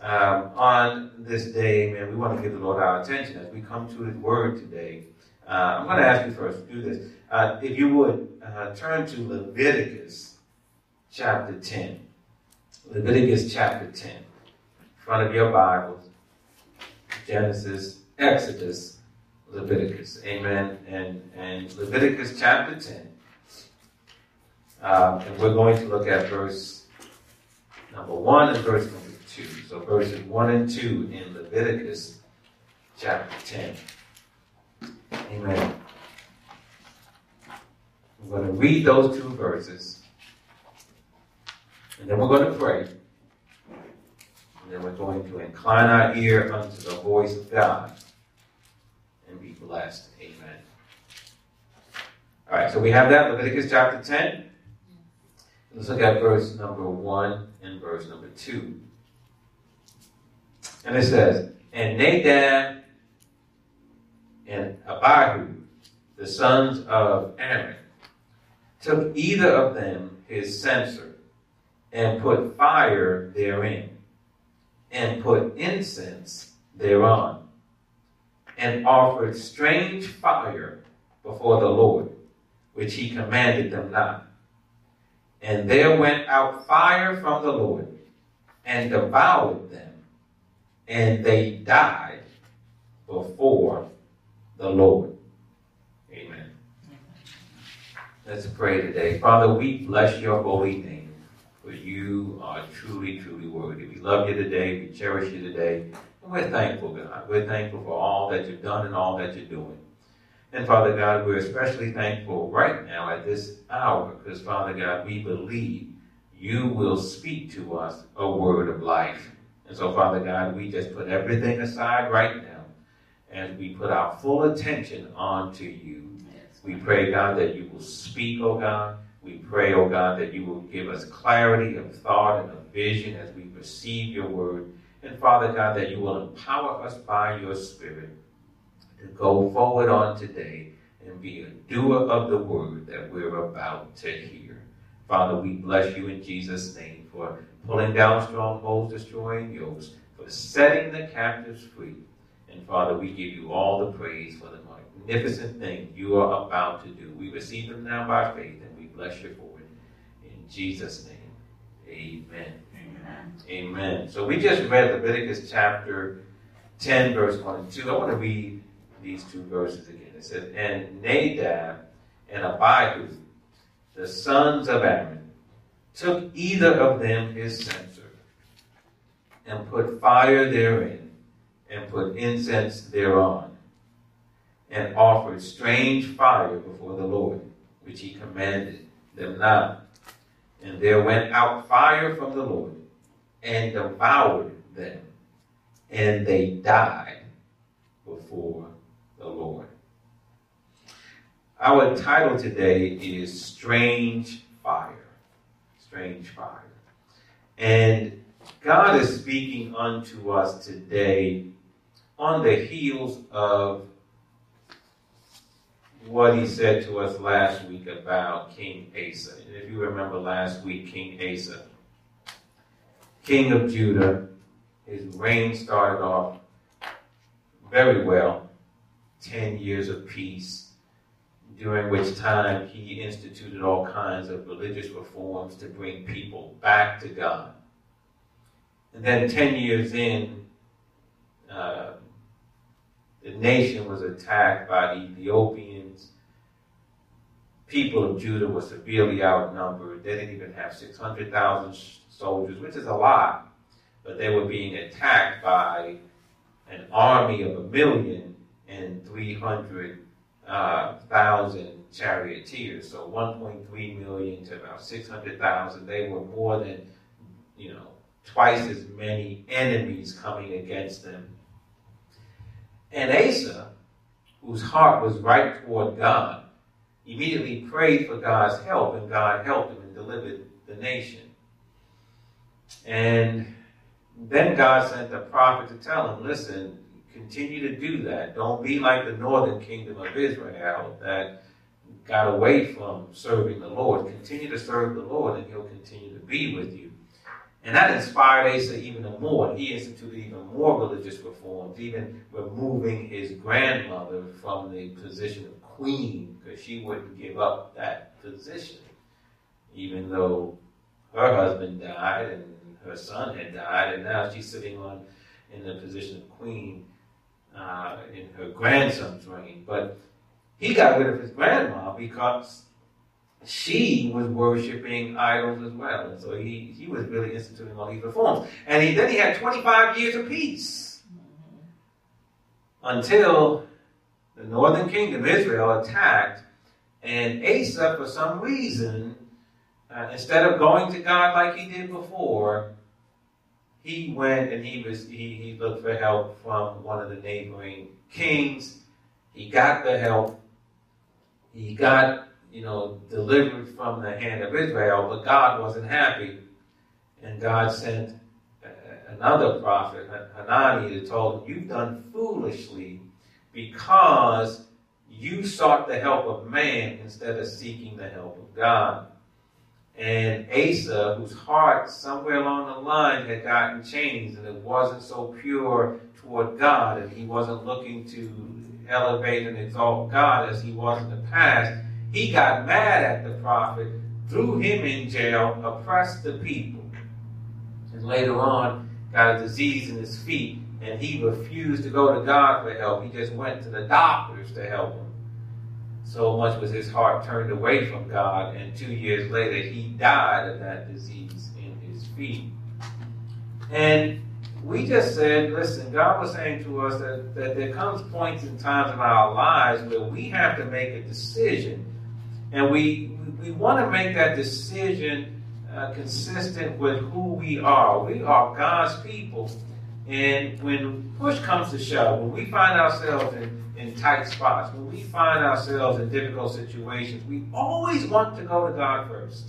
On this day, amen, we want to give the Lord our attention as we come to His Word today. I'm going to ask you first to do this. If you would turn to Leviticus chapter 10. Leviticus chapter 10. In front of your Bibles. Genesis, Exodus, Leviticus. Amen. And Leviticus chapter 10. And we're going to look at verse number 1 and verse number 2. So verses 1 and 2 in Leviticus chapter 10. Amen. I'm going to read those two verses. And then we're going to pray. And then we're going to incline our ear unto the voice of God and be blessed. Amen. All right, so we have that, Leviticus chapter 10. Let's look at verse number 1 and verse number 2. And it says, And Nadab and Abihu, the sons of Aaron, took either of them his censer, and put fire therein, and put incense thereon, and offered strange fire before the Lord, which he commanded them not. And there went out fire from the Lord, and devoured them, and they died before the Lord. Amen. Let's pray today. Father, we bless your holy name, for you are truly, truly worthy. We love you today. We cherish you today. And we're thankful, God. We're thankful for all that you've done and all that you're doing. And Father God, we're especially thankful right now at this hour, because Father God, we believe you will speak to us a word of life. And so Father God, we just put everything aside right now and we put our full attention onto you. Yes. We pray, God, that you will speak, oh God. We pray, oh God, that you will give us clarity of thought and of vision as we receive your word. And Father God, that you will empower us by your Spirit to go forward on today and be a doer of the word that we're about to hear. Father, we bless you in Jesus' name for pulling down strongholds, destroying yokes, for setting the captives free. And Father, we give you all the praise for the magnificent thing you are about to do. We receive them now by faith, and we bless you for it. In Jesus' name, amen. Amen. Amen. So we just read Leviticus chapter 10, verse 1 and 2. I want to read these two verses again. It says, And Nadab and Abihu, the sons of Aaron, took either of them his censer, and put fire therein, and put incense thereon, and offered strange fire before the Lord, which he commanded them not. And there went out fire from the Lord, and devoured them, and they died before the Lord. Our title today is Strange Fire. Strange fire. And God is speaking unto us today on the heels of what he said to us last week about King Asa. And if you remember last week, King Asa, king of Judah, his reign started off very well, 10 years of peace, during which time he instituted all kinds of religious reforms to bring people back to God. And then 10 years in, the nation was attacked by the Ethiopians. People of Judah were severely outnumbered. They didn't even have 600,000 soldiers, which is a lot. But they were being attacked by an army of 1,300,000 charioteers. So 1.3 million to about 600,000. They were more than, twice as many enemies coming against them. And Asa, whose heart was right toward God, immediately prayed for God's help, and God helped him and delivered the nation. And then God sent a prophet to tell him, listen, continue to do that. Don't be like the northern kingdom of Israel that got away from serving the Lord. Continue to serve the Lord, and he'll continue to be with you. And that inspired Asa even more. He instituted even more religious reforms, even removing his grandmother from the position of queen, because she wouldn't give up that position, even though her husband died and her son had died, and now she's sitting in the position of queen in her grandson's reign. But he got rid of his grandma because she was worshiping idols as well. And so he was really instituting all these reforms. And then he had 25 years of peace until the northern kingdom, Israel, attacked. And Asa, for some reason, instead of going to God like he did before, he went and he looked for help from one of the neighboring kings. He got the help. He got delivered from the hand of Israel, but God wasn't happy. And God sent another prophet, Hanani, that told him, you've done foolishly because you sought the help of man instead of seeking the help of God. And Asa, whose heart somewhere along the line had gotten changed, and it wasn't so pure toward God, and he wasn't looking to elevate and exalt God as he was in the past, he got mad at the prophet, threw him in jail, oppressed the people, and later on got a disease in his feet, and he refused to go to God for help. He just went to the doctors to help him. So much was his heart turned away from God, and 2 years later he died of that disease in his feet. And we just said, listen, God was saying to us that there comes points in times in our lives where we have to make a decision. And we want to make that decision consistent with who we are. We are God's people. And when push comes to shove, when we find ourselves in tight spots, when we find ourselves in difficult situations, we always want to go to God first.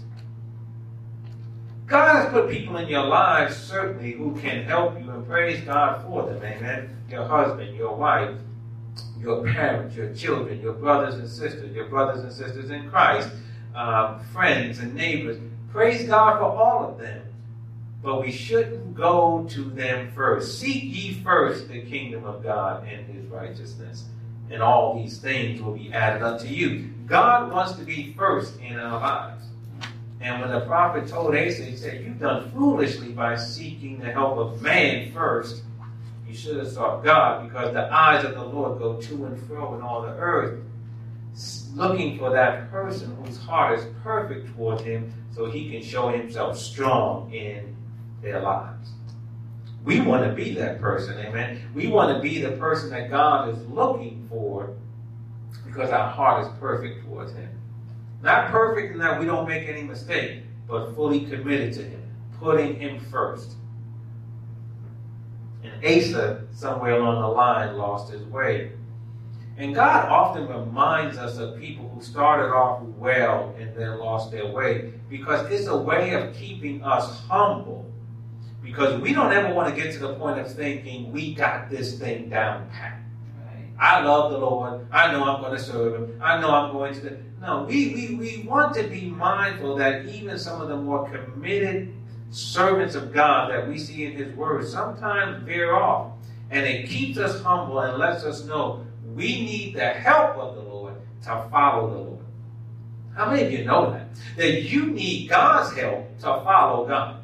God has put people in your lives, certainly, who can help you, and praise God for them. Amen. Your husband, your wife, your parents, your children, your brothers and sisters in Christ, friends and neighbors. Praise God for all of them. But we shouldn't go to them first. Seek ye first the kingdom of God and his righteousness, and all these things will be added unto you. God wants to be first in our lives. And when the prophet told Asa, he said, you've done foolishly by seeking the help of man first. You should have sought God, because the eyes of the Lord go to and fro in all the earth, looking for that person whose heart is perfect toward him, so he can show himself strong in their lives. We want to be that person, amen. We want to be the person that God is looking for, because our heart is perfect towards him. Not perfect in that we don't make any mistake, but fully committed to him, putting him first. And Asa, somewhere along the line, lost his way. And God often reminds us of people who started off well and then lost their way, because it's a way of keeping us humble. Because we don't ever want to get to the point of thinking we got this thing down pat. Right? I love the Lord. I know I'm going to serve him. I know I'm going to... No, we want to be mindful that even some of the more committed servants of God that we see in his word sometimes veer off. And it keeps us humble and lets us know we need the help of the Lord to follow the Lord. How many of you know that? That you need God's help to follow God.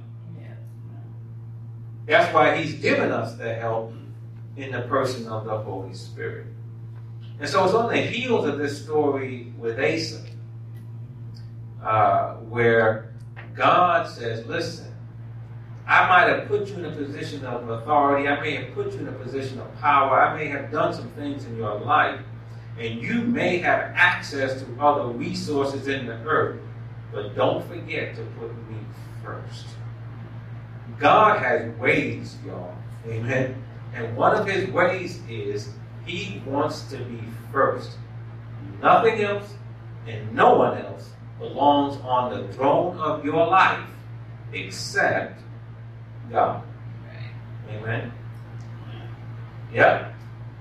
That's why he's given us the help in the person of the Holy Spirit. And so it's on the heels of this story with Asa, where God says, listen, I might have put you in a position of authority. I may have put you in a position of power. I may have done some things in your life. And you may have access to other resources in the earth. But don't forget to put me first. God has ways, y'all. Amen. And one of his ways is he wants to be first. Nothing else and no one else belongs on the throne of your life except God. Amen. Yep.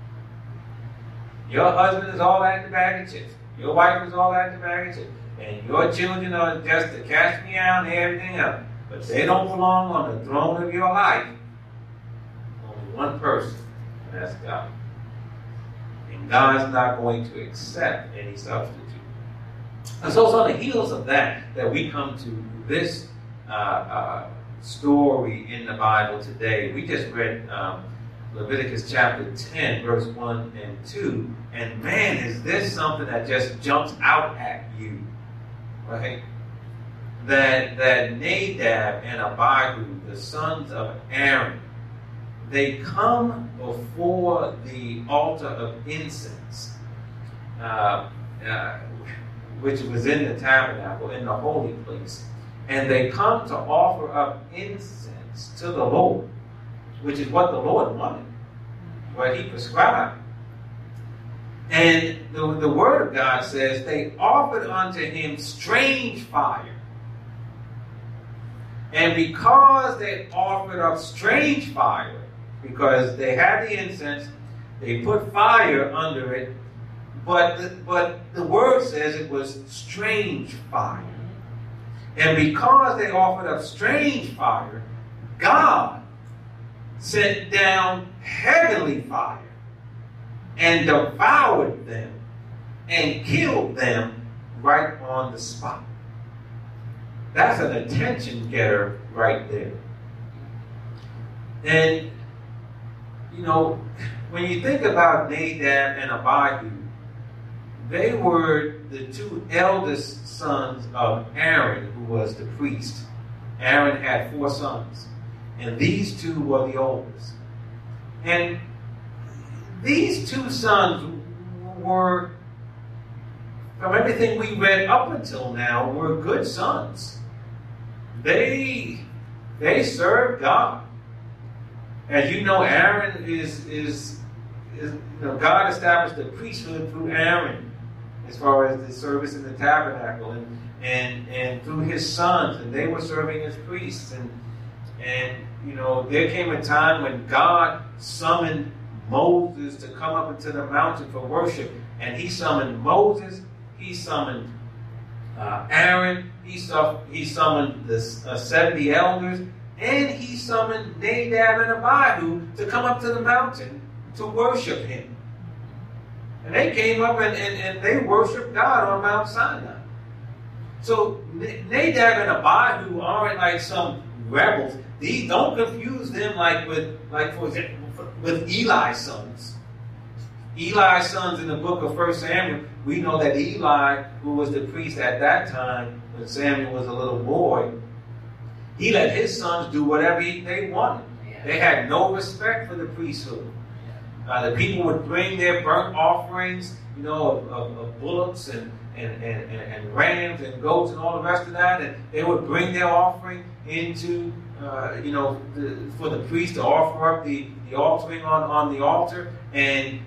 Your husband is all at the bag of chips. Your wife is all at the bag of chips. And your children are just to catch me out and everything else. But they don't belong on the throne of your life. Only one person, and that's God. And God's not going to accept any substitute. And so it's on the heels of that we come to this story in the Bible today. We just read Leviticus chapter 10, verse 1 and 2. And man, is this something that just jumps out at you, right? That Nadab and Abihu, the sons of Aaron, they come before the altar of incense, which was in the tabernacle, in the holy place. And they come to offer up incense to the Lord, which is what the Lord wanted, what he prescribed. And the word of God says they offered unto him strange fire. And because they offered up strange fire, because they had the incense, they put fire under it, but the word says it was strange fire. And because they offered up strange fire, God sent down heavenly fire and devoured them and killed them right on the spot. That's an attention getter right there. And, you know, when you think about Nadab and Abihu, they were the two eldest sons of Aaron, who was the priest. Aaron had 4 sons, and these two were the oldest. And these 2 sons were, from everything we read up until now, were good sons. They served God. As you know, Aaron is God established the priesthood through Aaron, as far as the service in the tabernacle, and through his sons, and they were serving as priests. And you know, there came a time when God summoned Moses to come up into the mountain for worship, and he summoned Moses, he summoned Aaron, he summoned the 70 elders, and he summoned Nadab and Abihu to come up to the mountain to worship him. And they came up and they worshiped God on Mount Sinai. So Nadab and Abihu aren't like some rebels. These, don't confuse them for example, with Eli's sons. Eli's sons in the book of 1 Samuel, we know that Eli, who was the priest at that time, when Samuel was a little boy, he let his sons do whatever they wanted. They had no respect for the priesthood. The people would bring their burnt offerings, you know, of bullocks and rams and goats and all the rest of that, and they would bring their offering into, for the priest to offer up the offering on the altar, and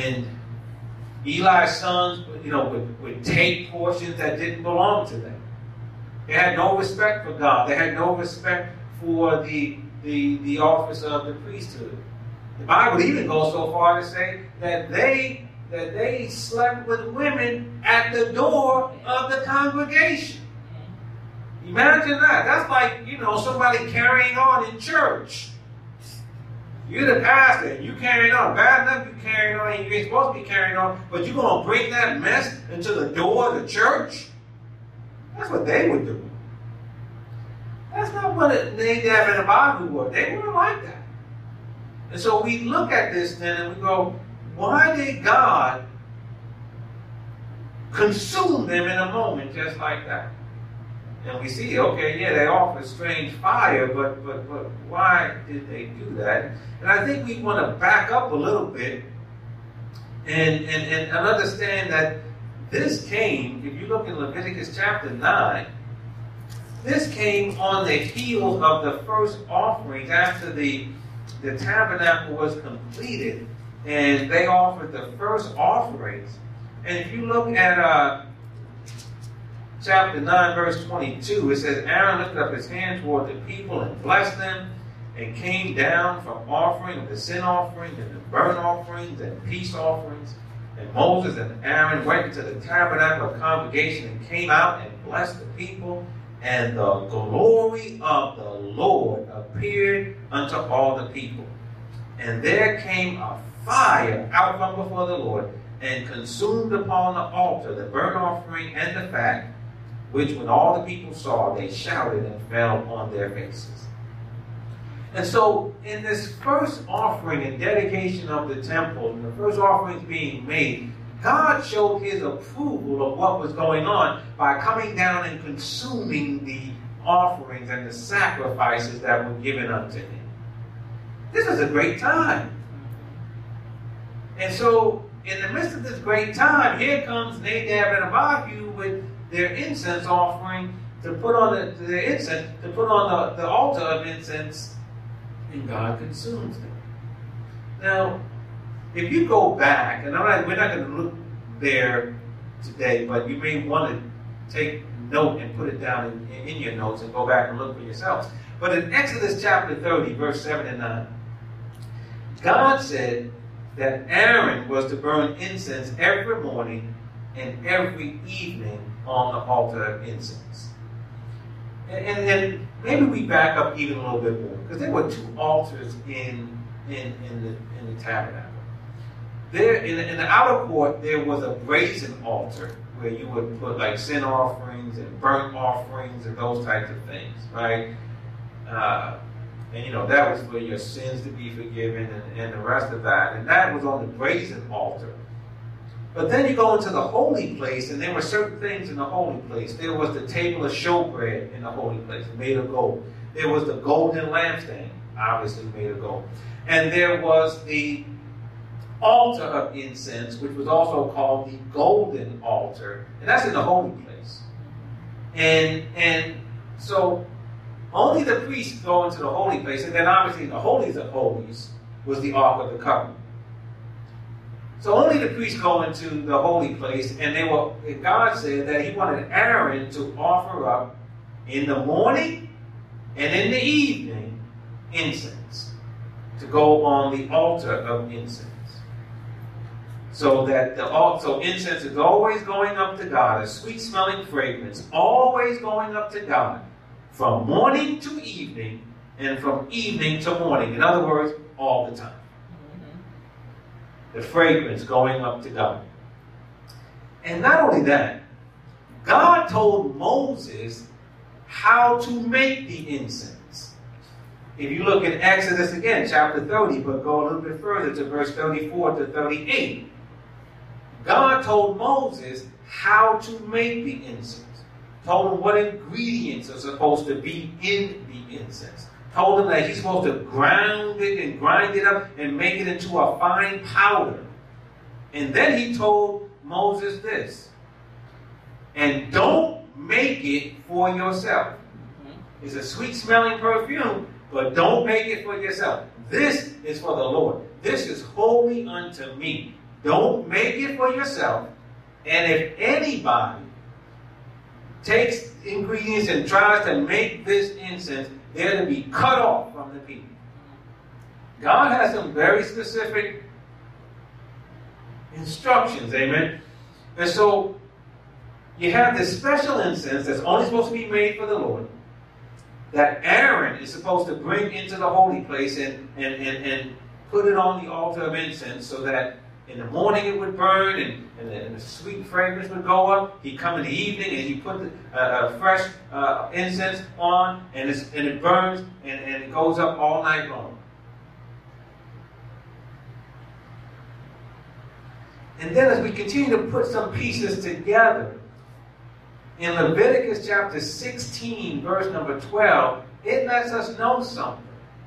Eli's sons, would take portions that didn't belong to them. They had no respect for God. They had no respect for the office of the priesthood. The Bible even goes so far to say that they slept with women at the door of the congregation. Imagine that. That's like, somebody carrying on in church. You're the pastor, and you carrying on. Bad enough you carrying on, and you ain't supposed to be carrying on, but you're going to bring that mess into the door of the church? That's what they would do. That's not what Nadab and Abihu were. They weren't like that. And so we look at this then and we go, why did God consume them in a moment just like that? And we see, they offered strange fire, but why did they do that? And I think we want to back up a little bit and understand that this came, if you look in Leviticus chapter 9, this came on the heels of the first offerings after the tabernacle was completed, and they offered the first offerings. And if you look at chapter 9, verse 22, it says, Aaron lifted up his hand toward the people and blessed them, and came down from offering of the sin offering and the burnt offerings and peace offerings. And Moses and Aaron went into the tabernacle of congregation and came out and blessed the people. And the glory of the Lord appeared unto all the people. And there came a fire out from before the Lord, and consumed upon the altar the burnt offering and the fat, which when all the people saw, they shouted and fell on their faces. And so in this first offering and dedication of the temple, and the first offerings being made, God showed his approval of what was going on by coming down and consuming the offerings and the sacrifices that were given unto him. This is a great time. And so in the midst of this great time, here comes Nadab and Abihu with their incense offering to put on the altar of incense, and God consumes them. Now, if you go back, and we're not going to look there today, but you may want to take note and put it down in your notes and go back and look for yourselves. But in Exodus chapter 30, verse 7 and 9, God said that Aaron was to burn incense every morning and every evening on the altar of incense. And maybe we back up even a little bit more, because there were two altars in the tabernacle. There in the outer court, there was a brazen altar where you would put like sin offerings and burnt offerings and those types of things, right? And that was for your sins to be forgiven and the rest of that. And that was on the brazen altar. But then you go into the holy place, and there were certain things in the holy place. There was the table of showbread in the holy place, made of gold. There was the golden lampstand, obviously made of gold. And there was the altar of incense, which was also called the golden altar. And that's in the holy place. And so only the priests go into the holy place. And then obviously the holies of holies was the Ark of the Covenant. So only the priests go into the holy place, and God said that he wanted Aaron to offer up in the morning and in the evening incense to go on the altar of incense. So that so incense is always going up to God, a sweet smelling fragrance, always going up to God from morning to evening and from evening to morning. In other words, all the time. The fragrance going up to God. And not only that, God told Moses how to make the incense. If you look in Exodus again, chapter 30, but go a little bit further to verse 34 to 38, God told Moses how to make the incense. Told him what ingredients are supposed to be in the incense. Told him that he's supposed to ground it and grind it up and make it into a fine powder. And then he told Moses this: and don't make it for yourself. It's a sweet smelling perfume, but don't make it for yourself. This is for the Lord. This is holy unto me. Don't make it for yourself. And if anybody takes ingredients and tries to make this incense, they're to be cut off from the people. God has some very specific instructions, amen? And so you have this special incense that's only supposed to be made for the Lord, that Aaron is supposed to bring into the holy place and put it on the altar of incense, so that in the morning it would burn and the sweet fragrance would go up. He'd come in the evening and he'd put fresh incense on, and it burns and it goes up all night long. And then as we continue to put some pieces together, in Leviticus chapter 16, verse number 12, it lets us know something.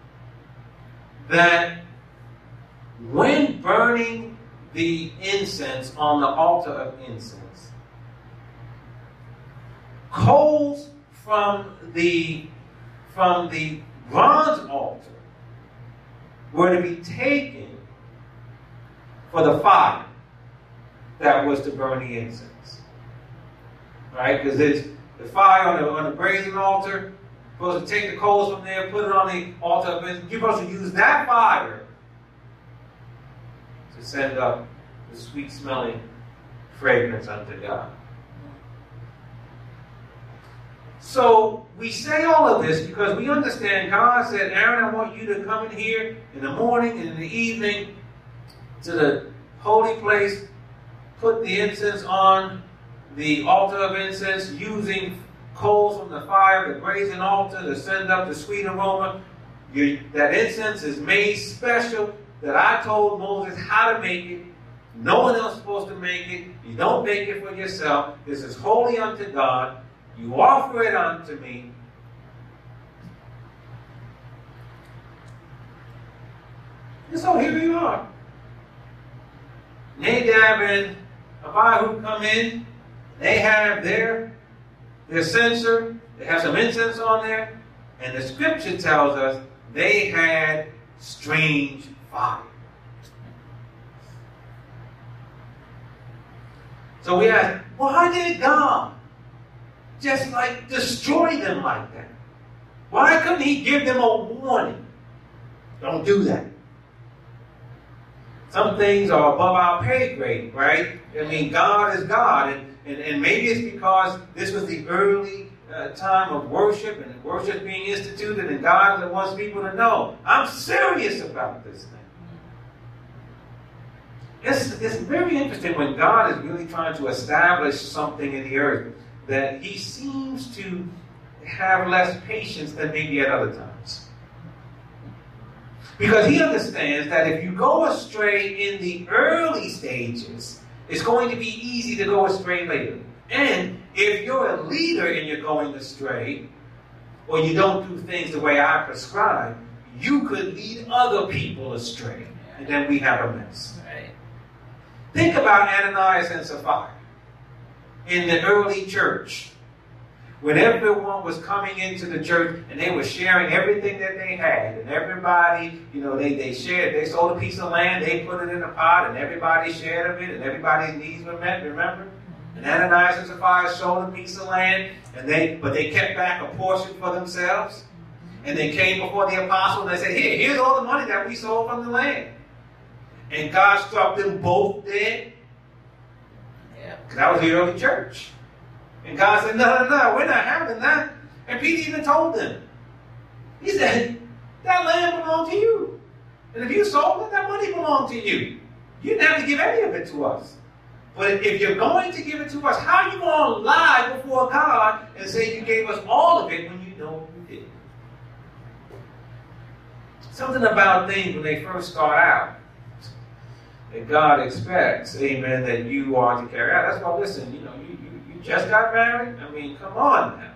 That when burning the incense on the altar of incense, coals from the bronze altar were to be taken for the fire that was to burn the incense. Right? Because there's the fire on the brazen altar. You're supposed to take the coals from there, put it on the altar of incense. You're supposed to use that fire to send up the sweet smelling fragrance unto God. So we say all of this because we understand God said, Aaron, I want you to come in here in the morning and in the evening to the holy place, put the incense on the altar of incense using coals from the fire, the brazen altar to send up the sweet aroma. That incense is made special, that I told Moses how to make it. No one else is supposed to make it. You don't make it for yourself. This is holy unto God. You offer it unto me. And so here we are. Nadab and Abihu come in. They have their censer. They have some incense on there. And the scripture tells us they had strange fire. So we ask, why did God just destroy them like that? Why couldn't he give them a warning? Don't do that. Some things are above our pay grade, right? I mean, God is God. And maybe it's because this was the early time of worship and worship being instituted, and God wants people to know, I'm serious about this thing. It's very interesting when God is really trying to establish something in the earth that he seems to have less patience than maybe at other times. Because he understands that if you go astray in the early stages, it's going to be easy to go astray later. And if you're a leader and you're going astray, or you don't do things the way I prescribe, you could lead other people astray. And then we have a mess. Right. Think about Ananias and Sapphira in the early church. When everyone was coming into the church and they were sharing everything that they had, and everybody, they shared, they sold a piece of land, they put it in a pot, and everybody shared of it, and everybody's needs were met, remember? And Ananias and Sapphira sold a piece of land, but they kept back a portion for themselves. And they came before the apostle and they said, here's all the money that we sold from the land. And God struck them both dead. Yeah. Because that was the early church. And God said, no, we're not having that. And Peter even told them. He said, that land belonged to you. And if you sold it, that money belonged to you. You didn't have to give any of it to us. But if you're going to give it to us, how are you going to lie before God and say you gave us all of it when you know you didn't? Something about things when they first start out that God expects, amen, that you are to carry out. That's why, listen, you just got married? I mean, come on now.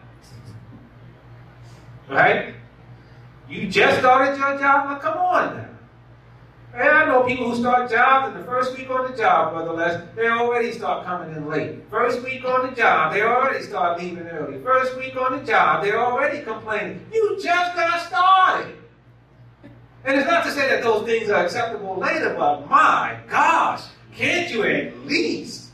Right? You just started your job? Now, come on now. And I know people who start jobs, and the first week on the job, Brother Les, they already start coming in late. First week on the job, they already start leaving early. First week on the job, they're already complaining. You just got started. And it's not to say that those things are acceptable later, but my gosh, can't you at least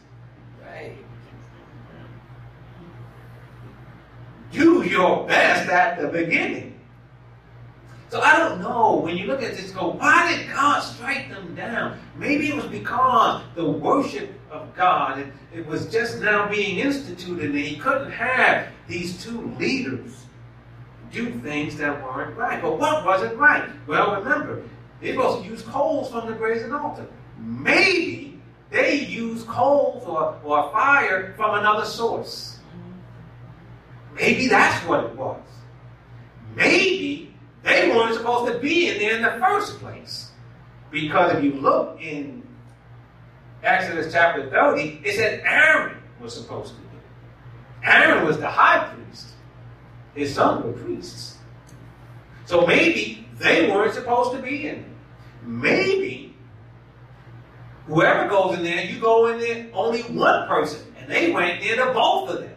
do your best at the beginning? So I don't know, when you look at this, go, why did God strike them down? Maybe it was because the worship of God, it was just now being instituted, and he couldn't have these two leaders do things that weren't right. But what wasn't right? Well, remember, they're supposed to use coals from the brazen altar. Maybe they used coals or fire from another source. Maybe that's what it was. Maybe they weren't supposed to be in there in the first place. Because if you look in Exodus chapter 30, it said Aaron was supposed to be. Aaron was the high priest. His sons were priests. So maybe they weren't supposed to be in there. Maybe whoever goes in there, you go in there, only one person. And they went in to both of them.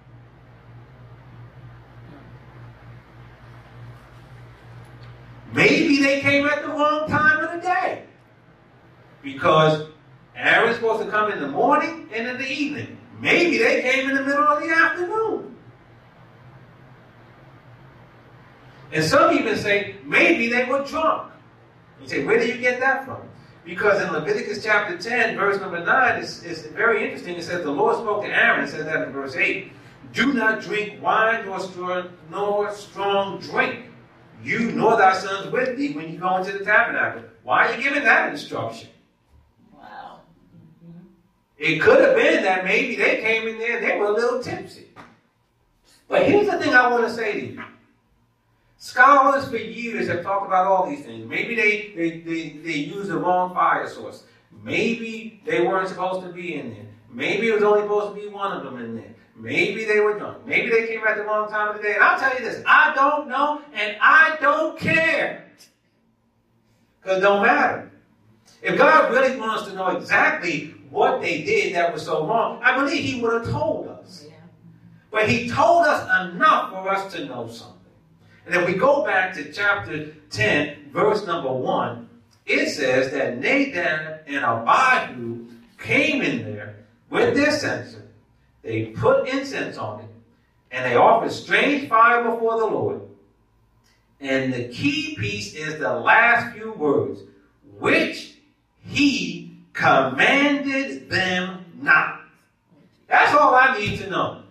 Maybe they came at the wrong time of the day. Because Aaron's supposed to come in the morning and in the evening. Maybe they came in the middle of the afternoon. And some even say, maybe they were drunk. You say, where do you get that from? Because in Leviticus chapter 10, verse number 9, it's very interesting. It says, the Lord spoke to Aaron, it says that in verse 8, Do not drink wine nor strong drink. You nor thy sons with thee when you go into the tabernacle. Why are you giving that instruction? Wow. Mm-hmm. It could have been that maybe they came in there and they were a little tipsy. But here's the thing I want to say to you. Scholars for years have talked about all these things. Maybe they used the wrong fire source. Maybe they weren't supposed to be in there. Maybe it was only supposed to be one of them in there. Maybe they were drunk. Maybe they came at the wrong time of the day. And I'll tell you this, I don't know and I don't care. Because it don't matter. If God really wants to know exactly what they did that was so wrong, I believe he would have told us. Yeah. But he told us enough for us to know something. And if we go back to chapter 10, verse number 1, it says that Nadab and Abihu came in there with their censer. They put incense on it, and they offered strange fire before the Lord. And the key piece is the last few words, which he commanded them not. That's all I need to know.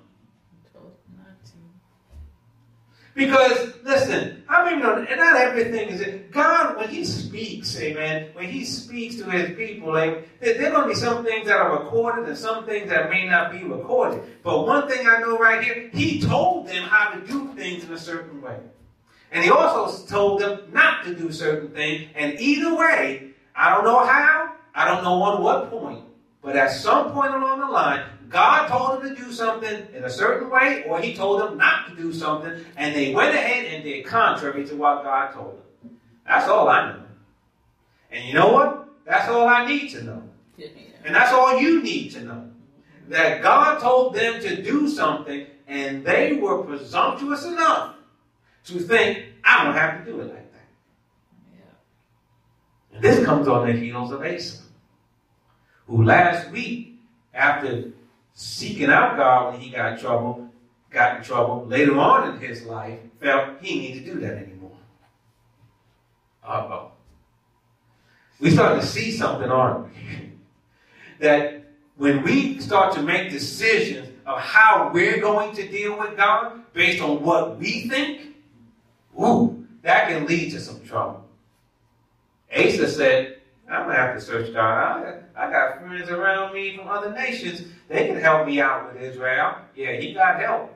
Because, listen, how many know, and not everything is it. God, when he speaks, amen, when he speaks to his people, like, there are going to be some things that are recorded and some things that may not be recorded. But one thing I know right here, he told them how to do things in a certain way. And he also told them not to do certain things. And either way, I don't know how, I don't know on what point, but at some point along the line, God told them to do something in a certain way, or he told them not to do something, and they went ahead and did contrary to what God told them. That's all I know. And you know what? That's all I need to know. And that's all you need to know. That God told them to do something, and they were presumptuous enough to think, I don't have to do it like that. Yeah. And this comes on the heels of Asa, who last week, after seeking out God when he got in trouble, later on in his life, felt he needed to do that anymore. Uh-oh. We start to see something, aren't we? That when we start to make decisions of how we're going to deal with God based on what we think, that can lead to some trouble. Asa said, I'm going to have to search God. I got friends around me from other nations. They can help me out with Israel. Yeah, he got help.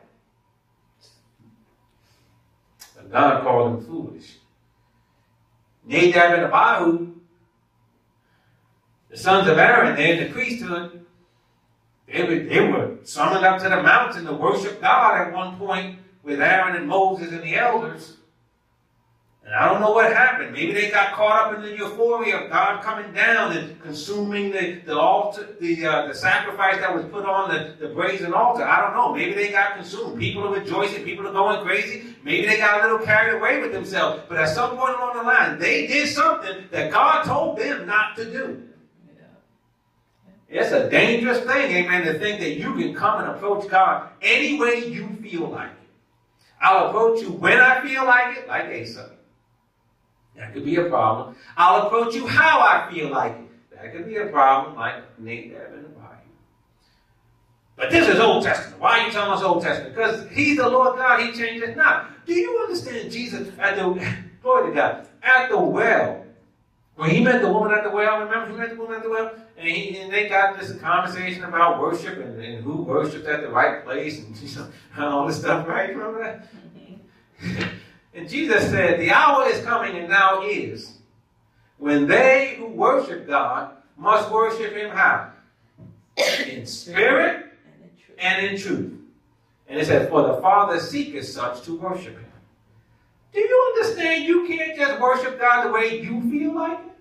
But God called him foolish. Nadab and Abihu, the sons of Aaron, they're in the priesthood. They were summoned up to the mountain to worship God at one point with Aaron and Moses and the elders. And I don't know what happened. Maybe they got caught up in the euphoria of God coming down and consuming the altar, the sacrifice that was put on the brazen altar. I don't know. Maybe they got consumed. People are rejoicing. People are going crazy. Maybe they got a little carried away with themselves. But at some point along the line, they did something that God told them not to do. It's a dangerous thing, amen, to think that you can come and approach God any way you feel like it. I'll approach you when I feel like it, like Asa. That could be a problem. I'll approach you how I feel like it. That could be a problem, like Nadab and Abihu. But this is Old Testament. Why are you telling us Old Testament? Because he's the Lord God. He changes not. Do you understand Jesus glory to God, at the well, when he met the woman at the well? Remember he met the woman at the well? And they got this conversation about worship and who worships at the right place and all this stuff, right? Remember that? Mm-hmm. And Jesus said, the hour is coming and now is, when they who worship God must worship him how? In spirit and in truth. And it said, for the Father seeketh such to worship him. Do you understand you can't just worship God the way you feel like it?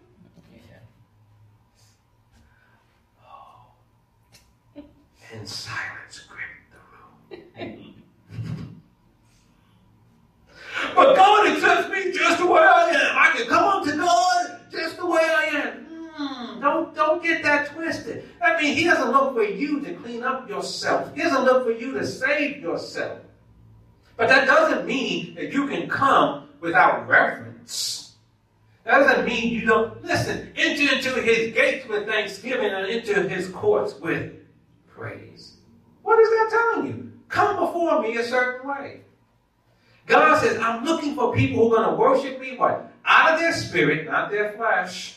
Oh. And silence gripped the room. But God accepts me just the way I am. I can come up to God just the way I am. Don't get that twisted. I mean, he doesn't look for you to clean up yourself. He doesn't look for you to save yourself. But that doesn't mean that you can come without reverence. That doesn't mean you don't. Listen, enter into his gates with thanksgiving and into his courts with praise. What is that telling you? come before me a certain way. God says, I'm looking for people who are going to worship me, what? Out of their spirit, not their flesh.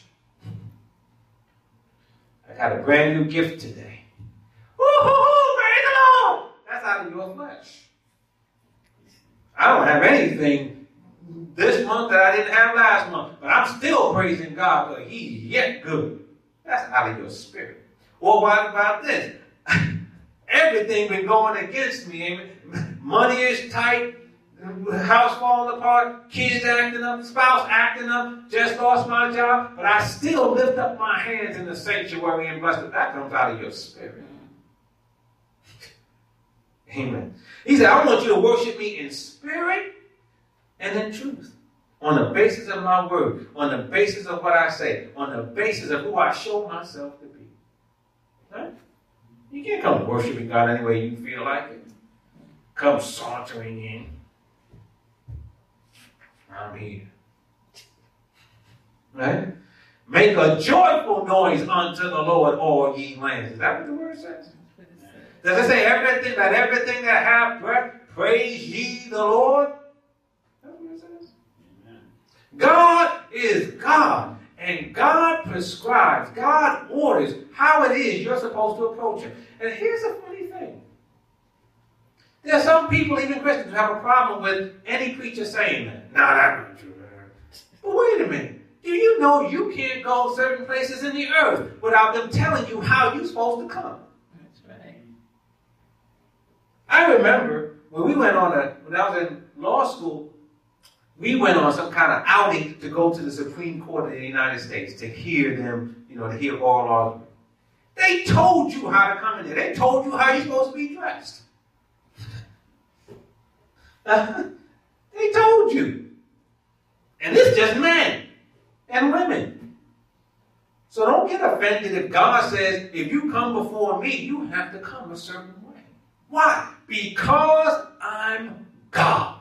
I got a brand new gift today. Woo-hoo-hoo, praise the Lord. That's out of your flesh. I don't have anything this month that I didn't have last month, but I'm still praising God because he's yet good. That's out of your spirit. Well, what about this? Everything been going against me. Amen. Money is tight. House falling apart. Kids acting up. Spouse acting up. Just lost my job. But I still lift up my hands in the sanctuary and bless it. That comes out of your spirit. Amen. He said, I want you to worship me in spirit and in truth. On the basis of my word. On the basis of what I say. On the basis of who I show myself to be. Right? You can't come worshiping God any way you feel like it. Come sauntering in. I'm here. Right? Make a joyful noise unto the Lord, all ye lands. Is that what the word says? Does it say everything that hath breath, praise ye the Lord? That's what it says. Amen. God is God. And God prescribes, God orders how it is you're supposed to approach Him. And here's a funny thing. There are some people, even Christians, who have a problem with any preacher saying that. No, that's not true. But wait a minute. Do you know you can't go certain places in the earth without them telling you how you're supposed to come? That's right. I remember when we went when I was in law school, we went on some kind of outing to go to the Supreme Court of the United States to hear them, to hear oral argument. They told you how to come in there. They told you how you're supposed to be dressed. They told you. And it's just men and women. So don't get offended if God says, if you come before me, you have to come a certain way. Why? Because I'm God.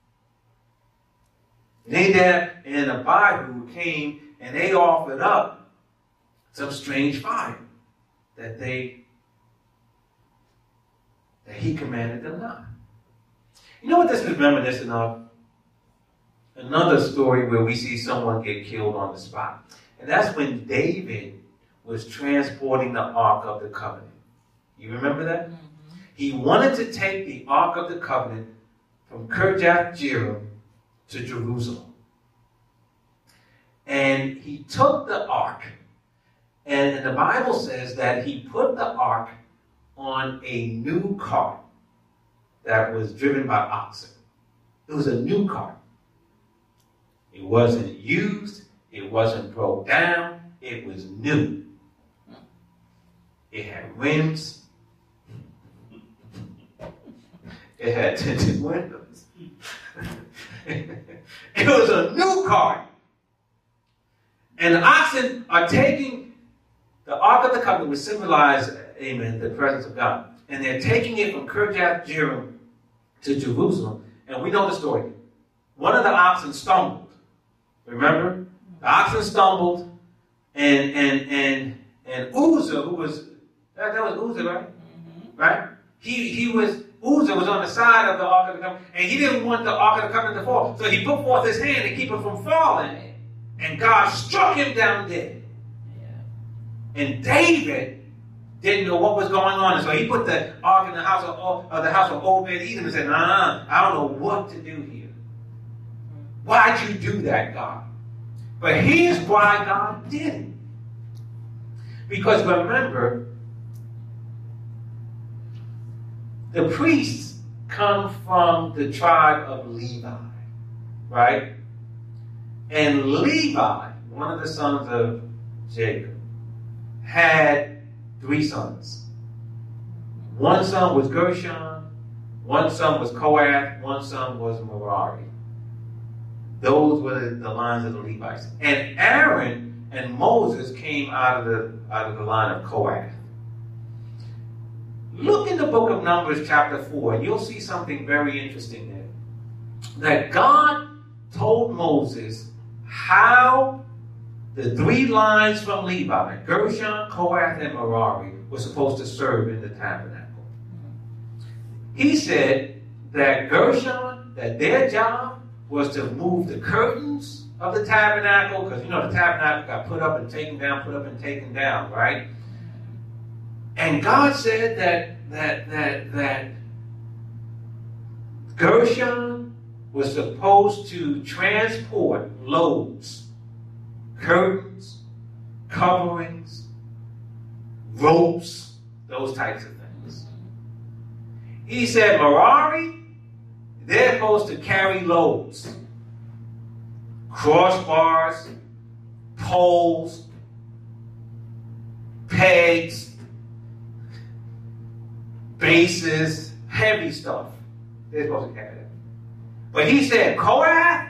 Nadab and Abihu came and they offered up some strange fire that he commanded them not. You know what this is reminiscent of? Another story where we see someone get killed on the spot. And that's when David was transporting the Ark of the Covenant. You remember that? Mm-hmm. He wanted to take the Ark of the Covenant from Kirjath-Jearim to Jerusalem. And he took the Ark, and the Bible says that he put the Ark on a new cart that was driven by oxen. It was a new cart. It wasn't used. It wasn't broke down. It was new. It had rims. It had tinted windows. It was a new cart. And the oxen are taking the Ark of the Covenant, which symbolized, amen, the presence of God. And they're taking it from Kirjath-Jearim to Jerusalem. And we know the story. One of the oxen stumbled. Remember? The oxen stumbled. And Uzzah, who was, that was Uzzah, right? Mm-hmm. Right? Uzzah was on the side of the Ark of the Covenant. And he didn't want the Ark of the Covenant to fall. So he put forth his hand to keep it from falling. And God struck him down dead. Yeah. And David didn't know what was going on. And so he put the ark in the house of Obed-Edom and said, I don't know what to do here. Why'd you do that, God? But here's why God did it. Because remember, the priests come from the tribe of Levi, right? And Levi, one of the sons of Jacob, had 3 sons. One son was Gershon, one son was Kohath, one son was Merari. Those were the lines of the Levites. And Aaron and Moses came out of the line of Kohath. Look in the book of Numbers chapter 4, and you'll see something very interesting there. That God told Moses how the 3 lines from Levi, Gershon, Kohath, and Merari, were supposed to serve in the tabernacle. he said that Gershon, that their job was to move the curtains of the tabernacle, because you know the tabernacle got put up and taken down, put up and taken down, right? And God said that Gershon was supposed to transport loads, curtains, coverings, ropes, those types of things. He said, Merari, they're supposed to carry loads, crossbars, poles, pegs, bases, heavy stuff. They're supposed to carry that. But he said, Kohath,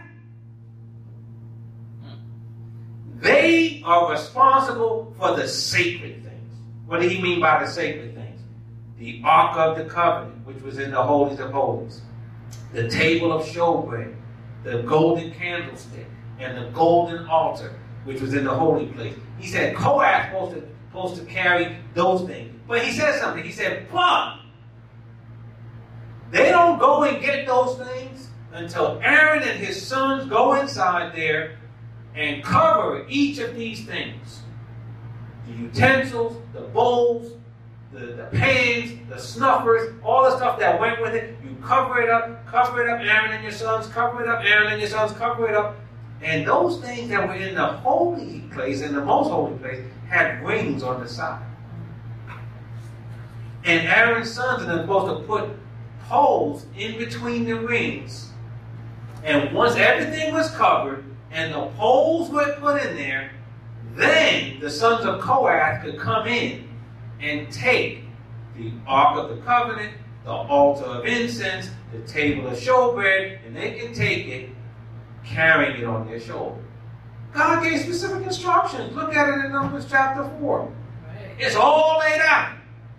they are responsible for the sacred things. What did he mean by the sacred things? The Ark of the Covenant, which was in the Holies of Holies. The table of showbread, the golden candlestick, and the golden altar, which was in the holy place. He said, Kohath was supposed to carry those things. But he said something. He said, but they don't go and get those things until Aaron and his sons go inside there and cover each of these things. The utensils, the bowls, the pans, the snuffers, all the stuff that went with it. You cover it up, Aaron and your sons, cover it up, Aaron and your sons, cover it up. And those things that were in the holy place, in the most holy place, had rings on the side. And Aaron's sons are supposed to put poles in between the rings. And once everything was covered and the poles were put in there, then the sons of Kohath could come in and take the Ark of the Covenant, the altar of incense, the table of showbread, and they can take it, carrying it on their shoulder. God gave specific instructions. Look at it in Numbers chapter 4. Right. It's all laid out.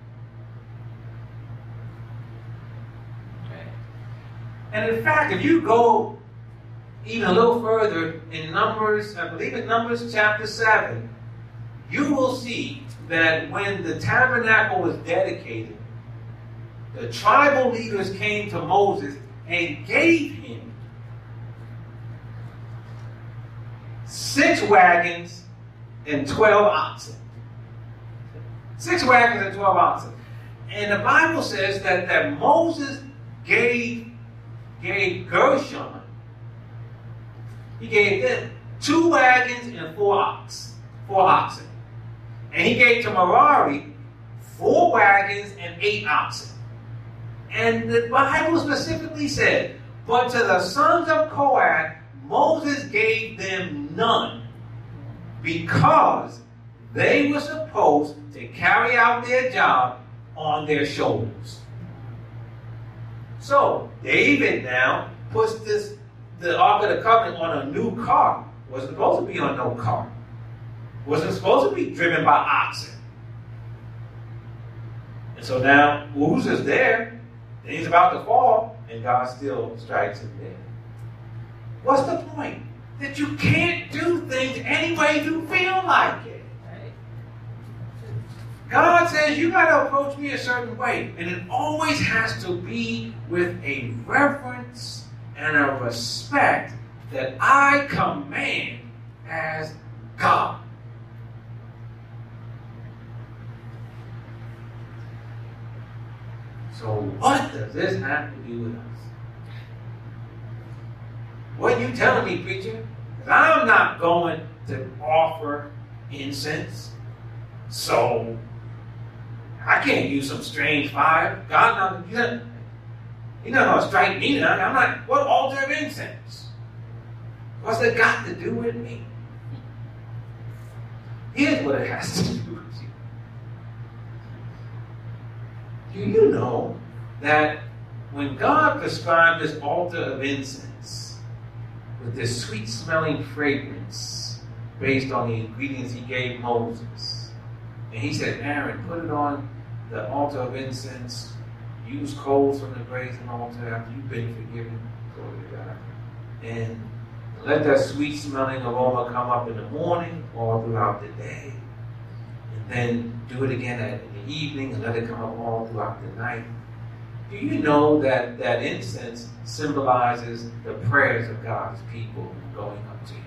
Okay. And in fact, if you go even a little further in Numbers, I believe in Numbers chapter 7, you will see that when the tabernacle was dedicated, the tribal leaders came to Moses and gave him 6 wagons and 12 oxen. 6 wagons and 12 oxen. And the Bible says that Moses gave Gershon, he gave them 2 wagons and 4 oxen. And he gave to Merari 4 wagons and 8 oxen. And the Bible specifically said, but to the sons of Kohath, Moses gave them none, because they were supposed to carry out their job on their shoulders. So David now puts the Ark of the Covenant on a new cart. Wasn't supposed to be on no cart. Wasn't supposed to be driven by oxen. And so now Uzzah's there, and he's about to fall, and God still strikes him dead. What's the point? That you can't do things any way you feel like it. God says you got to approach me a certain way, and it always has to be with a reverence and a respect that I command as God. So what does this have to do with us? What are you telling me, preacher? Because I'm not going to offer incense, so I can't use some strange fire. God, he's not going to strike me now. I'm not, what altar of incense? What's that got to do with me? Here's what it has to do with you. Do you know that when God prescribed this altar of incense with this sweet-smelling fragrance based on the ingredients he gave Moses, and he said, Aaron, put it on the altar of incense, use coals from the brazen altar after you've been forgiven, glory to God, and let that sweet-smelling aroma come up in the morning all throughout the day, and then do it again in the evening and let it come up all throughout the night. Do you know that incense symbolizes the prayers of God's people going up to you?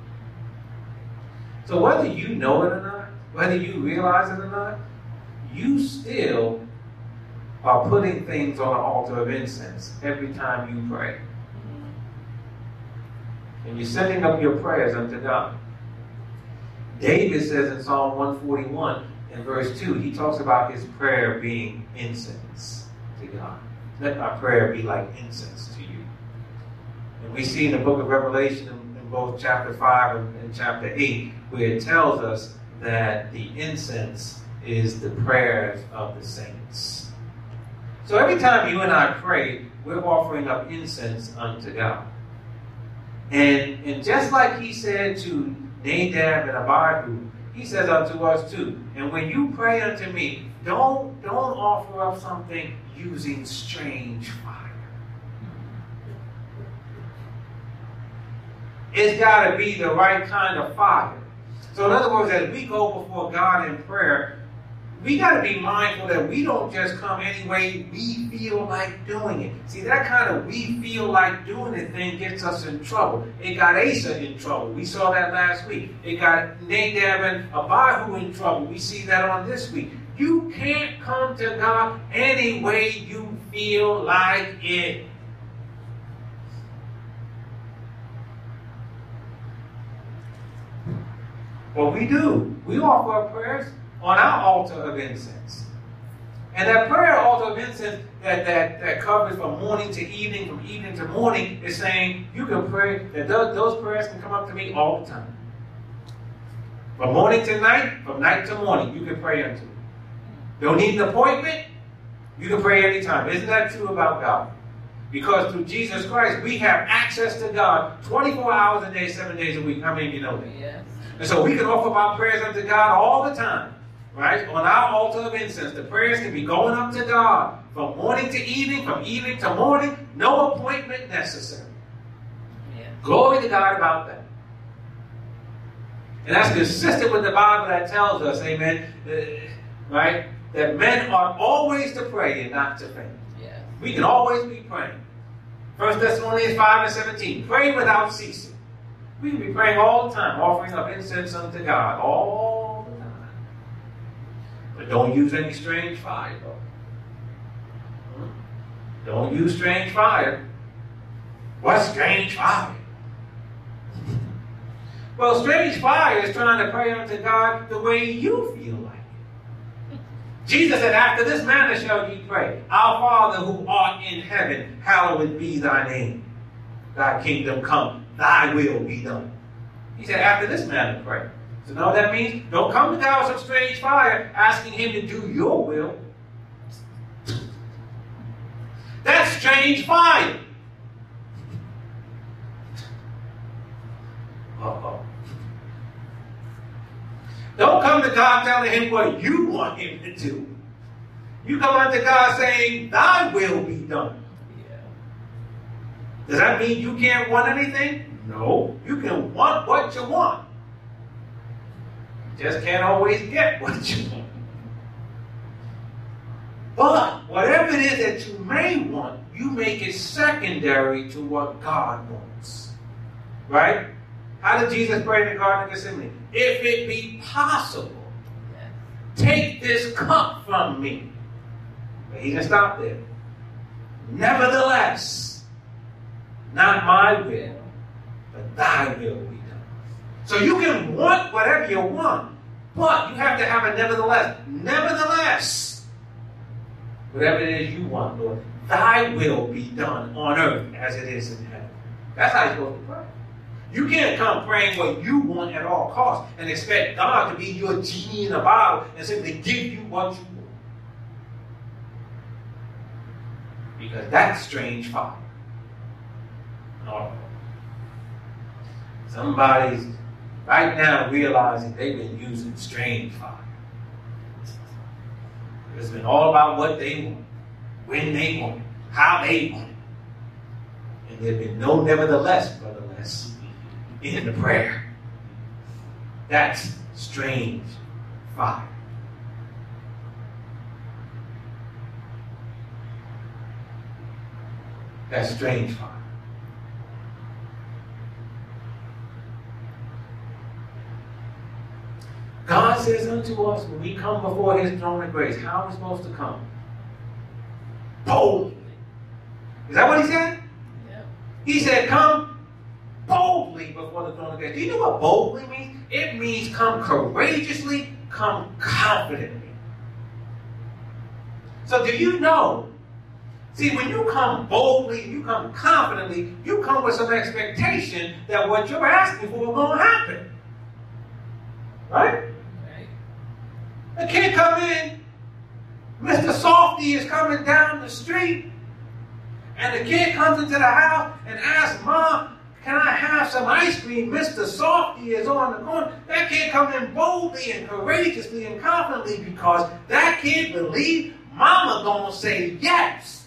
So whether you know it or not, whether you realize it or not, you still are putting things on the altar of incense every time you pray. And you're sending up your prayers unto God. David says in Psalm 141, in verse 2, he talks about his prayer being incense to God. Let my prayer be like incense to you. And we see in the book of Revelation in both chapter 5 and chapter 8, where it tells us that the incense is the prayers of the saints. So every time you and I pray, we're offering up incense unto God. And just like he said to Nadab and Abihu, he says unto us too. And when you pray unto me, don't offer up something using strange fire. It's got to be the right kind of fire. So in other words, as we go before God in prayer, we got to be mindful that we don't just come any way we feel like doing it. See, that kind of we feel like doing it thing gets us in trouble. It got Asa in trouble. We saw that last week. It got Nadab and Abihu in trouble. We see that on this week. You can't come to God any way you feel like it. What we do, we offer up prayers on our altar of incense. And that prayer altar of incense that covers from morning to evening, from evening to morning, is saying you can pray, that those prayers can come up to me all the time. From morning to night, from night to morning, you can pray unto me. Don't need an appointment, you can pray anytime. Isn't that true about God? Because through Jesus Christ, we have access to God 24 hours a day, 7 days a week. How many of you know that? Yes. And so we can offer up our prayers unto God all the time. Right? On our altar of incense, the prayers can be going up to God from morning to evening, from evening to morning, no appointment necessary. Yeah. Glory to God about that. And that's consistent with the Bible that tells us, amen, right, that men ought always to pray and not to faint. Yeah. We can always be praying. 1 Thessalonians 5:17, pray without ceasing. We can be praying all the time, offering up incense unto God all the time. But don't use any strange fire, though. Don't use strange fire. What's strange fire? Well, strange fire is trying to pray unto God the way you feel like it. Jesus said, after this manner shall ye pray, Our Father who art in heaven, hallowed be thy name. Thy kingdom come, thy will be done. He said, after this manner pray. So know what that means? Don't come to God with some strange fire asking him to do your will. That's strange fire. Uh-oh. Don't come to God telling him what you want him to do. You come unto God saying, thy will be done. Yeah. Does that mean you can't want anything? No. You can want what you want. You just can't always get what you want. But whatever it is that you may want, you make it secondary to what God wants. Right? How did Jesus pray in the Garden of Gethsemane? If it be possible, take this cup from me. But he didn't stop there. Nevertheless, not my will, but thy will be done. So you can want whatever you want, but you have to have a nevertheless. Nevertheless, whatever it is you want, Lord, thy will be done on earth as it is in heaven. That's how you're supposed to pray. You can't come praying what you want at all costs and expect God to be your genie in a bottle and simply give you what you want. Because that's strange fire. No. Somebody's right now realizing they've been using strange fire. It's been all about what they want, when they want it, how they want it. And there's been no nevertheless, brotherless, in the prayer. That's strange fire. That's strange fire. God says unto us when we come before his throne of grace, how are we supposed to come? Boldly. Is that what he said? Yep. He said, come boldly before the throne of grace. Do you know what boldly means? It means come courageously, come confidently. So do you know? See, when you come boldly, you come confidently, you come with some expectation that what you're asking for is going to happen. Right? The kid come in, Mr. Softy is coming down the street, and the kid comes into the house and asks, Mom, can I have some ice cream? Mr. Softy is on the corner. That kid comes in boldly and courageously and confidently because that kid believes Mama gonna say yes.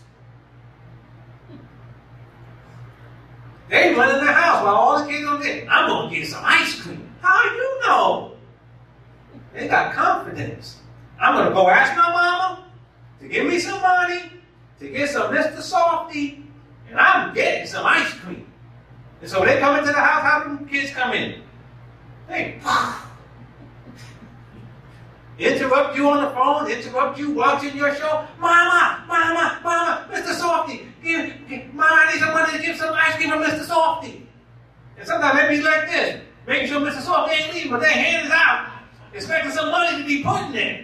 They run in the house while all the kids gonna get, I'm gonna get some ice cream. How you know? They got confidence. I'm going to go ask my mama to give me some money, to get some Mr. Softy, and I'm getting some ice cream. And so they come into the house, how do kids come in? They interrupt you on the phone, interrupt you watching your show. Mama, Mr. Softy, Mama, I need some money to give some ice cream for Mr. Softy. And sometimes they be like this, making sure Mr. Softy ain't leaving, but their hand is out, expecting some money to be put in there.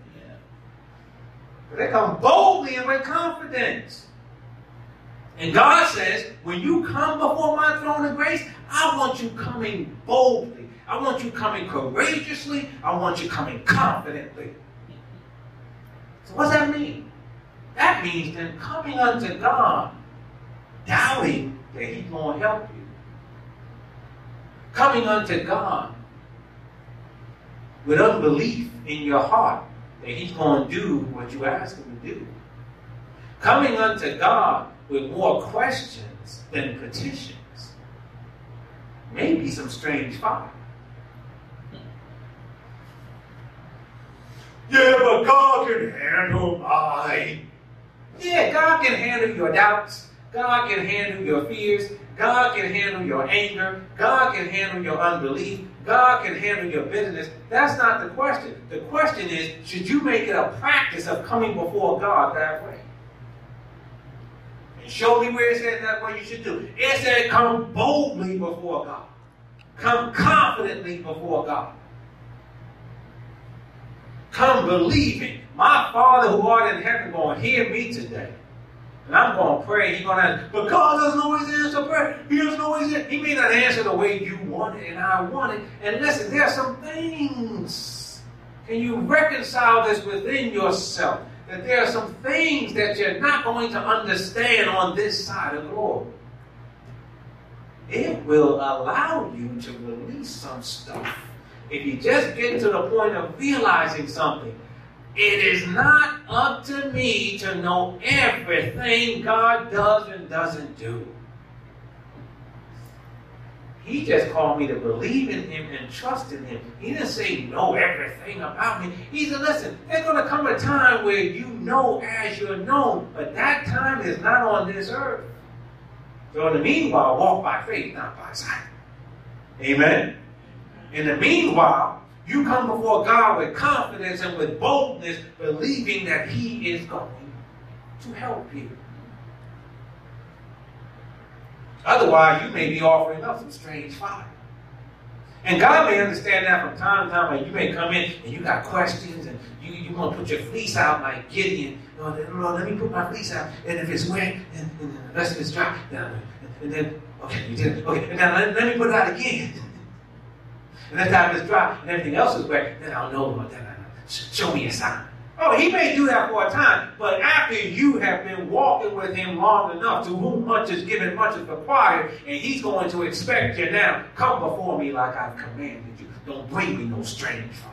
But they come boldly and with confidence. And God says, when you come before my throne of grace, I want you coming boldly. I want you coming courageously. I want you coming confidently. So what does that mean? That means then coming unto God, doubting that he's going to help you. Coming unto God with unbelief in your heart that he's going to do what you ask him to do. Coming unto God with more questions than petitions. Maybe some strange fire. Yeah, but God can handle mine. Yeah, God can handle your doubts. God can handle your fears. God can handle your anger. God can handle your unbelief. God can handle your bitterness. That's not the question. The question is, should you make it a practice of coming before God that way? And show me where it says that's what you should do. It said come boldly before God. Come confidently before God. Come believing. My Father who art in heaven going to hear me today. And I'm going to pray. He's going to answer. But God doesn't always answer prayer. He doesn't always answer. He may not answer the way you want it and I want it. And listen, there are some things. Can you reconcile this within yourself? That there are some things that you're not going to understand on this side of glory. It will allow you to release some stuff. If you just get to the point of realizing something. It is not up to me to know everything God does and doesn't do. He just called me to believe in him and trust in him. He didn't say know everything about me. He said, listen, there's going to come a time where you know as you're known, but that time is not on this earth. So in the meanwhile, walk by faith, not by sight. Amen? In the meanwhile, you come before God with confidence and with boldness, believing that he is going to help you. Otherwise, you may be offering up some strange fire. And God may understand that from time to time. Like you may come in and you got questions and you want to put your fleece out like Gideon. Lord, let me put my fleece out. And if it's wet and the rest of it's dry, and then, okay, you did it. Okay, and now let me put it out again. And that time it's dry and everything else is wet, then I'll know about that. Show me a sign. Oh, he may do that for a time, but after you have been walking with him long enough, to whom much is given, much is required, and he's going to expect you now, come before me like I've commanded you. Don't bring me no strange fire.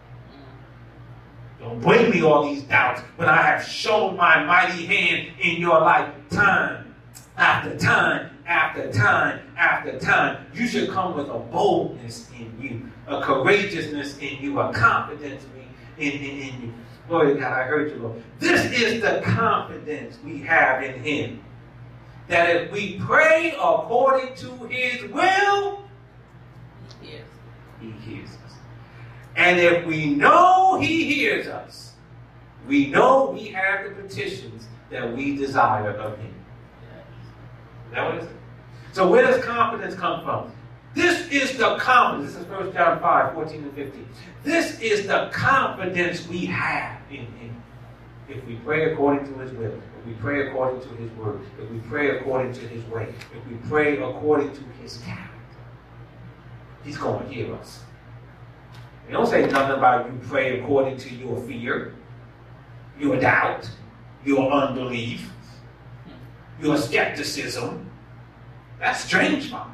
Don't bring me all these doubts when I have shown my mighty hand in your life time after time after time after time. You should come with a boldness in you, a courageousness in you, a confidence in you. Glory to God, I heard you, Lord. This is the confidence we have in him. that if we pray according to his will, Yes. he hears us. And if we know he hears us, we know we have the petitions that we desire of him. Is that what it is? So where does confidence come from? This is the confidence. This is 1 John 5, 14 and 15. This is the confidence we have in him. If we pray according to his will, if we pray according to his word, if we pray according to his way, if we pray according to his character, he's going to hear us. He don't say nothing about you pray according to your fear, your doubt, your unbelief, your skepticism. That's strange, Father.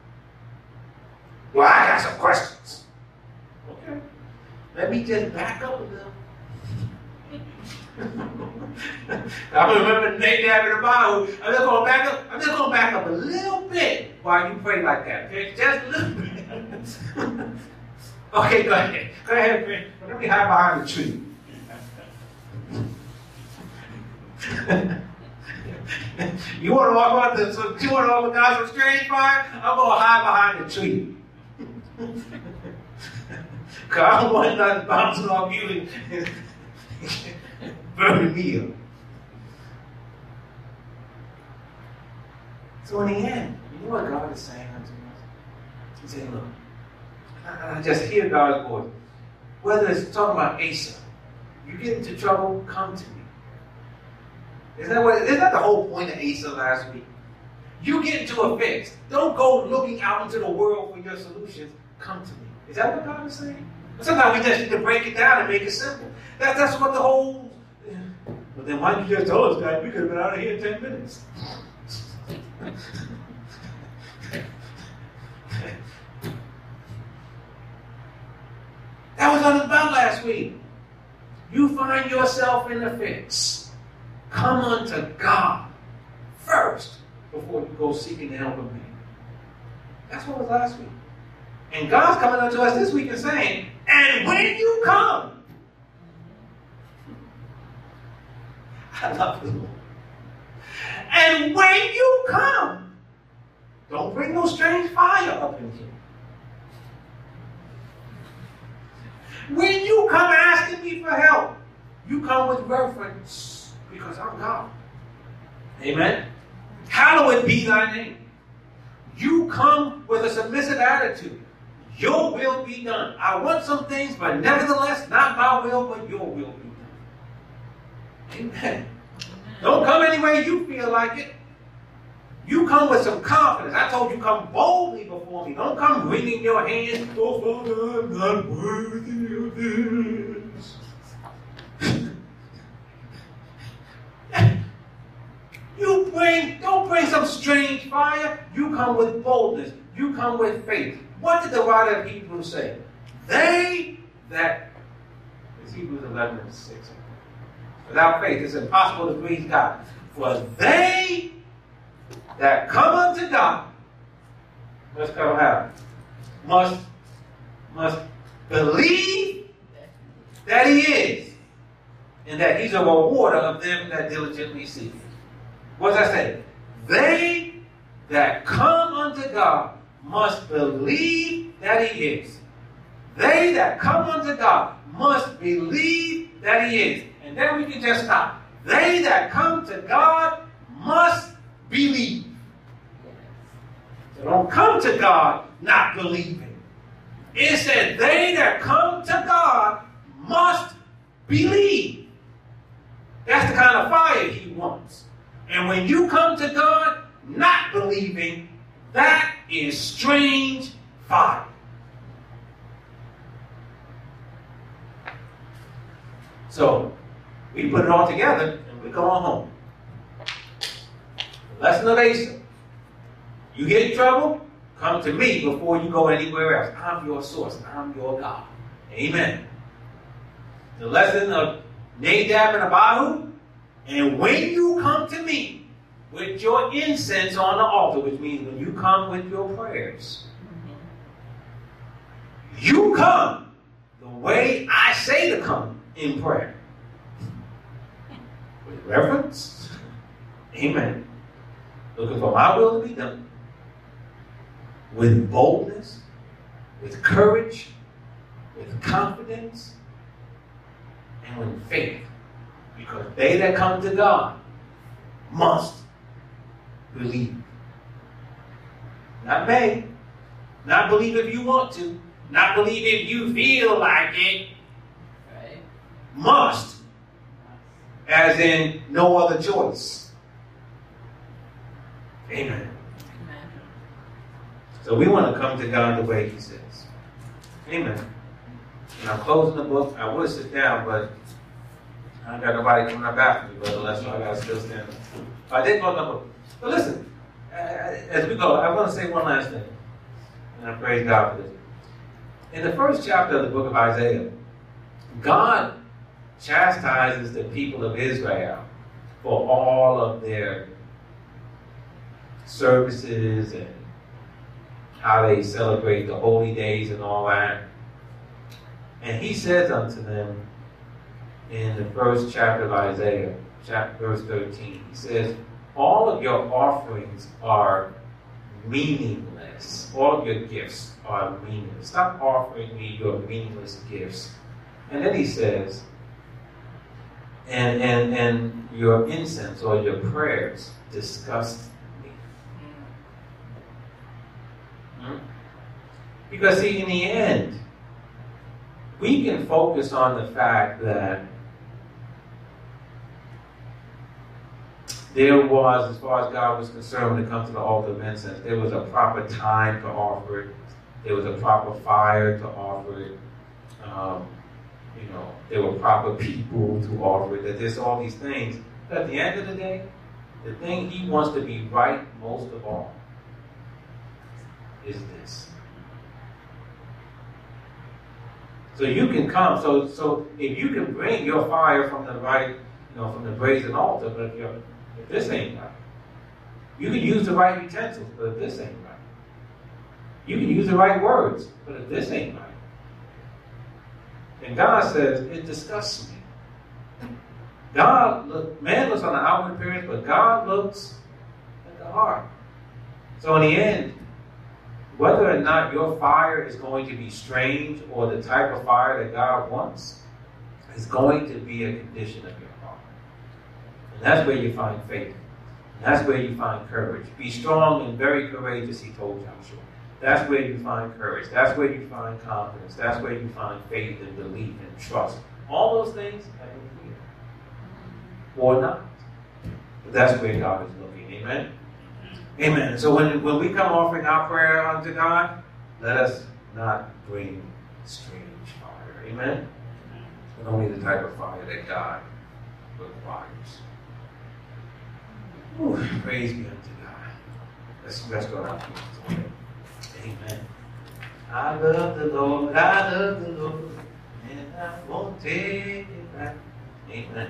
Well, I got some questions. Okay. Let me just back up a little. I remember Nadab and Abihu. I'm just going to back up a little bit while you pray like that. Okay? Just a little bit. Okay, go ahead. Go ahead, pray. Let me hide behind the tree. You want to walk on you want to walk with God some strange fire? I'm going to hide behind the tree. Because I don't want nothing bouncing off you and burning me up. So in the end, you know what God is saying unto us? He's saying, look, I just hear God's voice. Whether it's talking about Asa, you get into trouble, come to me. Isn't that the whole point of Asa last week? You get into a fix. Don't go looking out into the world for your solutions. Come to me. Is that what God is saying? Sometimes we just need to break it down and make it simple. That's what the whole... But then why didn't you just tell us, God? We could have been out of here in 10 minutes. That was what it was about last week. You find yourself in a fix. Come unto God first before you go seeking the help of me. That's what was last week. And God's coming unto us this week and saying, and when you come, I love the Lord. And when you come, don't bring no strange fire up in here. When you come asking me for help, you come with reverence because I'm God. Amen? Hallowed be thy name. You come with a submissive attitude. Your will be done. I want some things, but nevertheless, not my will, but your will be done. Amen. Don't come any way you feel like it. You come with some confidence. I told you come boldly before me. Don't come wringing your hands. Oh, Father, I'm not worthy of this. Don't bring some strange fire. You come with boldness. You come with faith. What did the writer of Hebrews say? They that, it's Hebrews 11:6. Without faith, it's impossible to please God. For they that come unto God, what's going to happen? Must believe that he is, and that he's a rewarder of them that diligently seek him. What does that say? They that come unto God must believe that he is. They that come unto God must believe that he is. And then we can just stop. They that come to God must believe. So don't come to God not believing. It said they that come to God must believe. That's the kind of fire he wants. And when you come to God not believing, that is strange fire. So, we put it all together and we're going home. The lesson of Asa. You get in trouble, come to me before you go anywhere else. I'm your source. I'm your God. Amen. The lesson of Nadab and Abihu. And when you come to me with your incense on the altar, which means when you come with your prayers, you come the way I say to come in prayer. With reverence. Amen. looking for my will to be done, with boldness, with courage, with confidence, and with faith. Because they that come to God must believe. Not may. Not believe if you want to. Not believe if you feel like it. Right. Must. As in no other choice. Amen. Amen. So we want to come to God the way He says. Amen. And I'm closing the book. I would sit down, but I ain't got nobody coming up after me, brother, so I got to still stand up. I did close the book. But listen, as we go, I want to say one last thing. And I praise God for this. In the first chapter of the book of Isaiah, God chastises the people of Israel for all of their services and how they celebrate the holy days and all that. And He says unto them in the first chapter of Isaiah, verse 13, He says, all of your offerings are meaningless. All of your gifts are meaningless. Stop offering me your meaningless gifts. And then He says, and your incense or your prayers disgust me. Because see, in the end, we can focus on the fact that there was, as far as God was concerned, when it comes to the altar of incense, there was a proper time to offer it. There was a proper fire to offer it. There were proper people to offer it. That there's all these things. But at the end of the day, the thing He wants to be right most of all is this. So you can come. So if you can bring your fire from the right, from the brazen altar, but if this ain't right, you can use the right utensils, but if this ain't right, you can use the right words, but if this ain't right, and God says it disgusts me. Man looks on the outward appearance, but God looks at the heart. So in the end, whether or not your fire is going to be strange or the type of fire that God wants is going to be a condition of your heart. And that's where you find faith. And that's where you find courage. Be strong and very courageous, He told Joshua. That's where you find courage. That's where you find confidence. That's where you find faith and belief and trust. All those things have been here. Or not. But that's where God is looking. Amen? Amen. So when we come offering our prayer unto God, let us not bring strange fire. Amen? But only the type of fire that God requires. Ooh, praise be unto God. Let's go out here. Amen. I love the Lord. I love the Lord. And I won't take it back. Amen.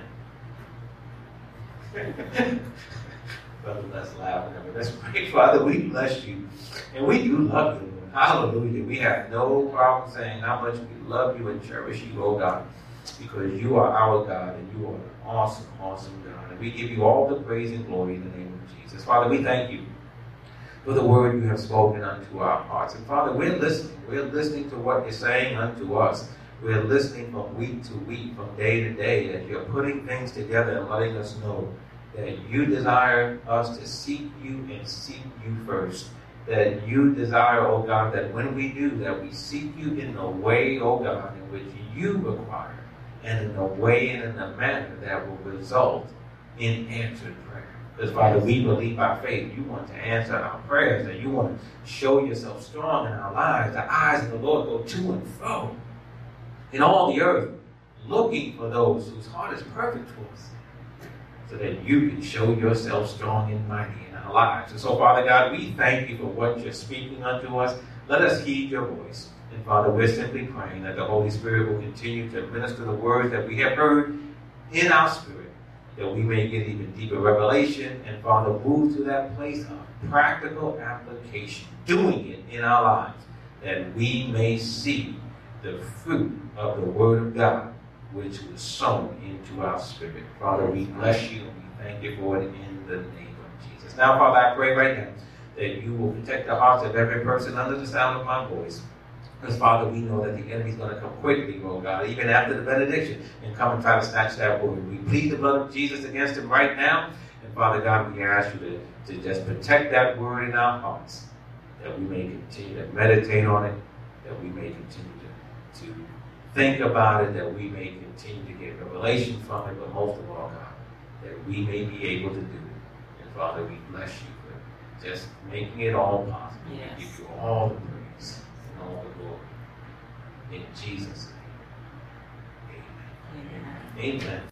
Brother, let's laugh. Let's pray. Father, we bless you. And we do love you. Hallelujah. We have no problem saying how much we love you and cherish you, oh God. Because you are our God and you are an awesome, awesome God. And we give you all the praise and glory in the name of Jesus. Father, we thank you for the word you have spoken unto our hearts. And Father, we're listening. We're listening to what you're saying unto us. We're listening from week to week, from day to day, that you're putting things together and letting us know that you desire us to seek you and seek you first. That you desire, oh God, that when we do, that we seek you in the way, oh God, in which you require, and in a way and in a manner that will result in answered prayer. Because, Father, we believe by faith you want to answer our prayers, and you want to show yourself strong in our lives. The eyes of the Lord go to and fro in all the earth, looking for those whose heart is perfect for us, so that you can show yourself strong and mighty in our lives. And so, Father God, we thank you for what you're speaking unto us. Let us heed your voice. And, Father, we're simply praying that the Holy Spirit will continue to minister the words that we have heard in our spirit, that we may get even deeper revelation and, Father, move to that place of practical application, doing it in our lives, that we may see the fruit of the Word of God, which was sown into our spirit. Father, we bless you and we thank you for it in the name of Jesus. Now, Father, I pray right now that you will protect the hearts of every person under the sound of my voice. Because, Father, we know that the enemy's going to come quickly, Lord God, even after the benediction, and come and try to snatch that word. We plead the blood of Jesus against him right now. And, Father God, we ask you to just protect that word in our hearts, that we may continue to meditate on it, that we may continue to think about it, that we may continue to get revelation from it, but most of all, God, that we may be able to do it. And, Father, we bless you for just making it all possible. Yes. We give you all the praise and all the glory. In Jesus' name, amen. Amen. Amen.